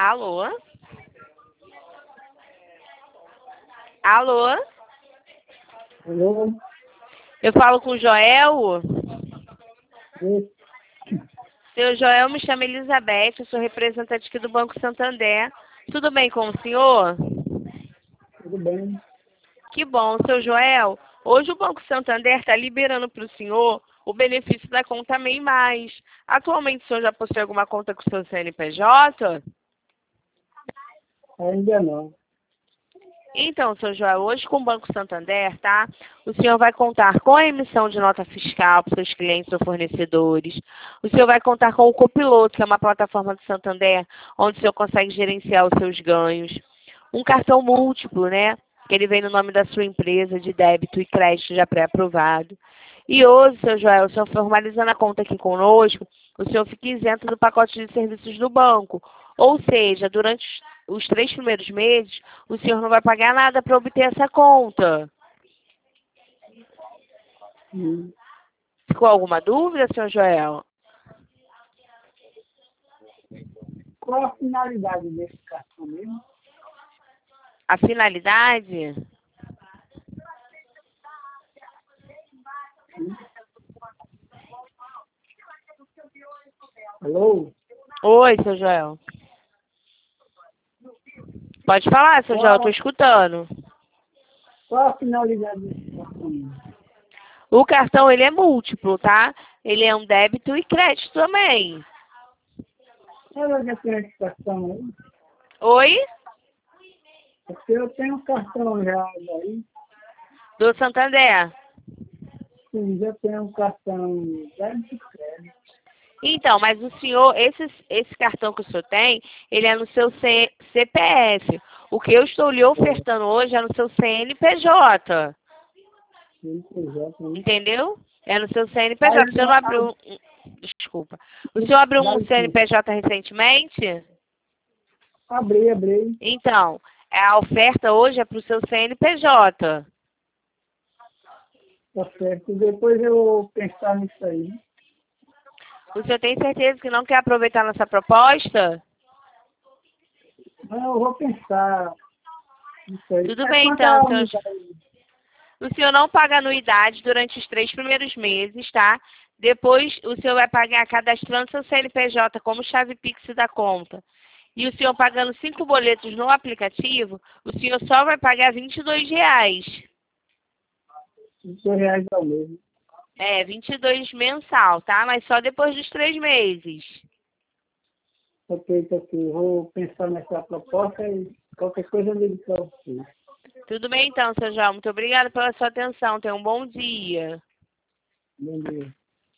Alô? Alô? Alô? Eu falo com o Joel? Oi, Seu Joel, me chama Elizabeth, eu sou representante aqui do Banco Santander. Tudo bem com o senhor? tudo bem? Que bom, seu Joel. Hoje o Banco Santander está liberando para o senhor o benefício da conta MEI Mais. Atualmente o senhor já possui alguma conta com o seu CNPJ? Ainda não. Então, seu Joel, hoje com o Banco Santander, tá? O senhor vai contar com a emissão de nota fiscal para seus clientes ou fornecedores. O senhor vai contar com o Copiloto, que é uma plataforma do Santander, onde o senhor consegue gerenciar os seus ganhos. Um cartão múltiplo, né? Que ele vem no nome da sua empresa, de débito e crédito já pré-aprovado. E hoje, seu Joel, o senhor formalizando a conta aqui conosco, o senhor fica isento do pacote de serviços do banco. Ou seja, durante os 3 primeiros meses, o senhor não vai pagar nada para obter essa conta. Hum. Ficou alguma dúvida, senhor Joel? Qual a finalidade desse cartão mesmo? A finalidade? Hum. Alô? Oi, seu Joel. Pode falar, seu Joel, eu estou escutando. Qual a finalidade desse cartão mesmo? O cartão, ele é múltiplo, tá? Ele é um débito e crédito também. Eu já tenho esse cartão aí. Oi? Porque eu tenho um cartão já aí. Do Santander. Sim, já tenho um cartão débito e crédito. Então, mas o senhor, esse cartão que o senhor tem, ele é no seu CPF. O que eu estou lhe ofertando hoje é no seu CNPJ. CNPJ, né? Entendeu? É no seu CNPJ. O senhor não abriu desculpa. O senhor abriu um Vale sim. CNPJ recentemente? Abri. Então, a oferta hoje é para o seu CNPJ. Tá certo. Depois eu vou pensar nisso aí. O senhor tem certeza que não quer aproveitar nossa proposta? Não, eu vou pensar nisso aí. Tudo Mas bem, quanto então, à senhor. unidade? O senhor não paga anuidade durante os 3 primeiros meses, tá? Depois, o senhor vai pagar cadastrando seu CNPJ como chave Pix da conta. E o senhor pagando 5 boletos no aplicativo, o senhor só vai pagar R$ 22. R$ 22 ao mês. É, 22 mensal, tá? Mas só depois dos 3 meses. Ok. Vou pensar nessa proposta e qualquer coisa eu ligo para você. Tudo bem, então, seu João. Muito obrigada pela sua atenção. Tenha um bom dia. Bom dia.